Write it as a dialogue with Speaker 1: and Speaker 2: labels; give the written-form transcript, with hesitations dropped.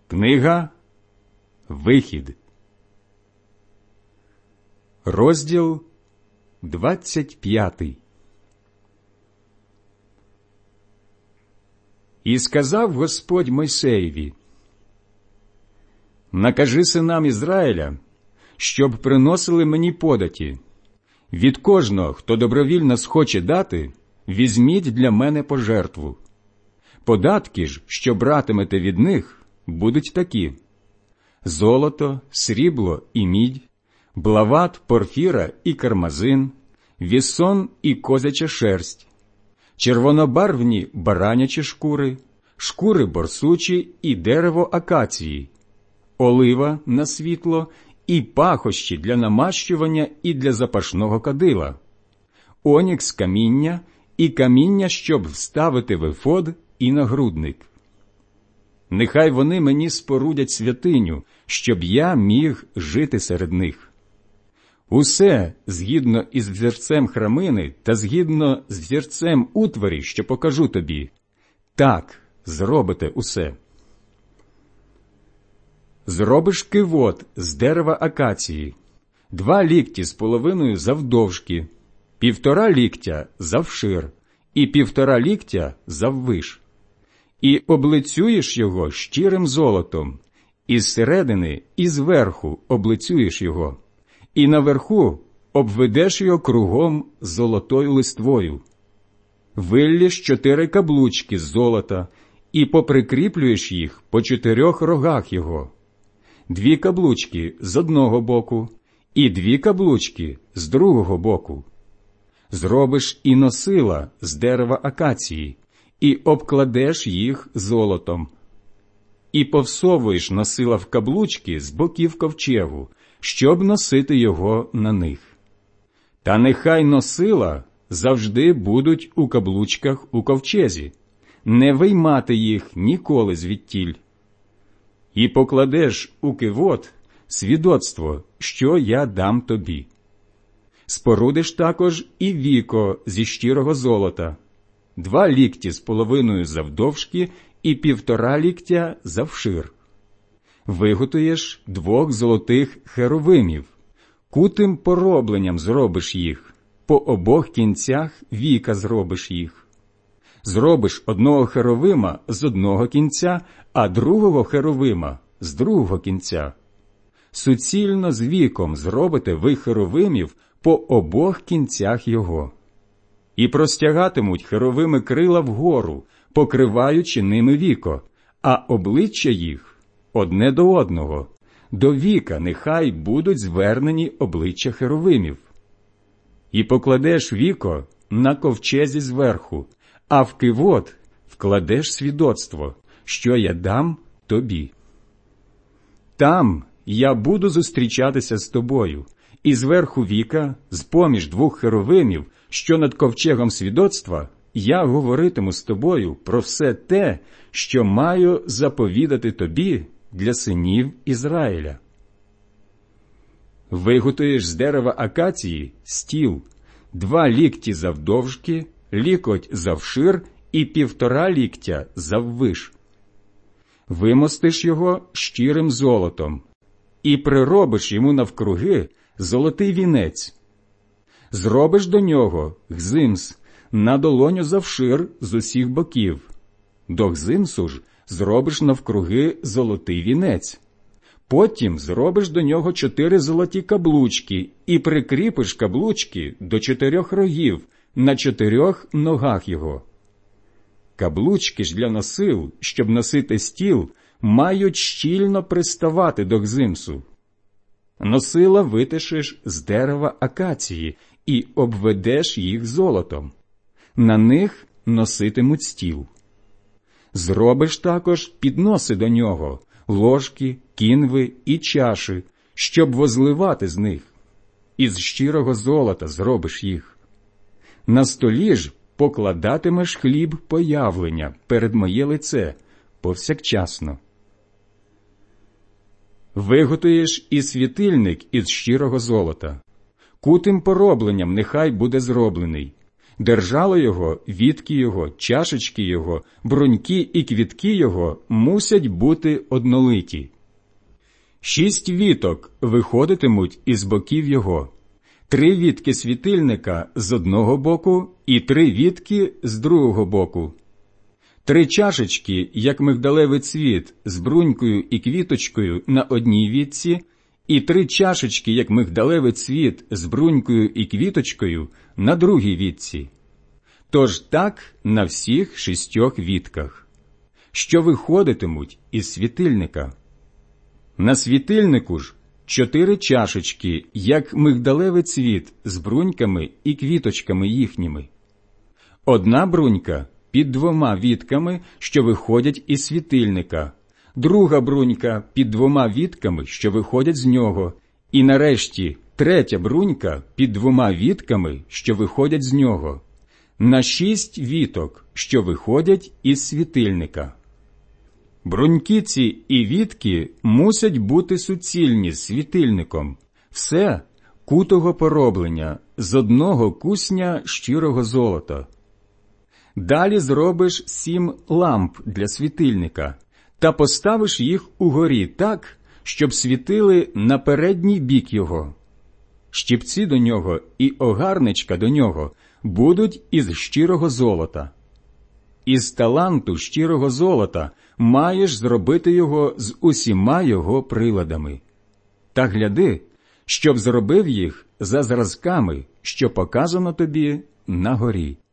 Speaker 1: Книга Вихід, розділ 25. І сказав Господь Мойсеєві: «Накажи синам Ізраїля, щоб приносили мені податі. Від кожного, хто добровільно схоче дати, візьміть для мене пожертву. Податки ж, що братимете від них, будуть такі: золото, срібло і мідь, блават, порфіра і кармазин, вісон і козяча шерсть, червонобарвні баранячі шкури, шкури борсучі і дерево акації, олива на світло і пахощі для намащування і для запашного кадила, онікс каміння і каміння, щоб вставити в ефод і нагрудник. Нехай вони мені спорудять святиню, щоб я міг жити серед них. Усе згідно із взірцем храмини та згідно з взірцем утварі, що покажу тобі, так зробите усе. Зробиш кивот з дерева акації, 2 лікті з половиною завдовжки, 1,5 ліктя завшир і 1,5 ліктя заввиш. І облицюєш його щирим золотом, і зсередини, і зверху облицюєш його, і наверху обведеш його кругом золотою листвою. Виллєш 4 каблучки з золота, і поприкріплюєш їх по 4 рогах його, 2 каблучки з одного боку, і 2 каблучки з другого боку. Зробиш і носила з дерева акації, і обкладеш їх золотом. І повсовуєш носила в каблучки з боків ковчегу, щоб носити його на них. Та нехай носила завжди будуть у каблучках у ковчезі, не виймати їх ніколи звідтіль. І покладеш у кивот свідоцтво, що я дам тобі. Спорудиш також і віко зі щирого золота, 2 лікті з половиною завдовжки і 1,5 ліктя завшир. Виготуєш 2 золотих херовимів, кутим поробленням зробиш їх, по обох кінцях віка зробиш їх. Зробиш 1 херовима з одного кінця, а другого херовима з другого кінця. Суцільно з віком зробите ви херовимів по обох кінцях його. І простягатимуть херовими крила вгору, покриваючи ними віко, а обличчя їх одне до одного. До віка нехай будуть звернені обличчя херовимів. І покладеш віко на ковчезі зверху, а в кивот вкладеш свідоцтво, що я дам тобі. Там я буду зустрічатися з тобою, і зверху віка, з-поміж 2 херовимів, що над ковчегом свідоцтва, я говоритиму з тобою про все те, що маю заповідати тобі для синів Ізраїля. Виготуєш з дерева акації стіл, 2 лікті завдовжки, лікоть завшир і 1,5 ліктя заввиш. Вимостиш його щирим золотом і приробиш йому навкруги золотий вінець. Зробиш до нього гзимс на долоню завшир з усіх боків. До гзимсу ж зробиш навкруги золотий вінець. Потім зробиш до нього 4 золоті каблучки і прикріпиш каблучки до 4 рогів на 4 ногах його. Каблучки ж для носил, щоб носити стіл, мають щільно приставати до гзимсу. Носила витишеш з дерева акації і обведеш їх золотом. На них носитимуть стіл. Зробиш також підноси до нього, ложки, кінви і чаші, щоб возливати з них. Із щирого золота зробиш їх. На столі ж покладатимеш хліб появлення перед моє лице повсякчасно. Виготуєш і світильник із щирого золота. Кутим поробленням нехай буде зроблений. Держало його, вітки його, чашечки його, бруньки і квітки його мусять бути однолиті. 6 віток виходитимуть із боків його, 3 вітки світильника з одного боку і 3 вітки з другого боку. 3 чашечки, як мигдалевий цвіт, з брунькою і квіточкою на одній вітці, і 3 чашечки, як мигдалевий цвіт, з брунькою і квіточкою на другій вітці. Тож так на всіх 6 вітках, що виходитимуть із світильника. На світильнику ж 4 чашечки, як мигдалевий цвіт, з бруньками і квіточками їхніми. Одна брунька під 2 вітками, що виходять із світильника, друга брунька під 2 вітками, що виходять з нього, і нарешті 3 брунька під 2 вітками, що виходять з нього, на 6 віток, що виходять із світильника. Бруньки ці і вітки мусять бути суцільні з світильником, все кутого пороблення, з одного кусня щирого золота. Далі зробиш 7 ламп для світильника, та поставиш їх угорі так, щоб світили на передній бік його. Щіпці до нього і огарничка до нього будуть із щирого золота. Із таланту щирого золота маєш зробити його з усіма його приладами. Та гляди, щоб зробив їх за зразками, що показано тобі на горі.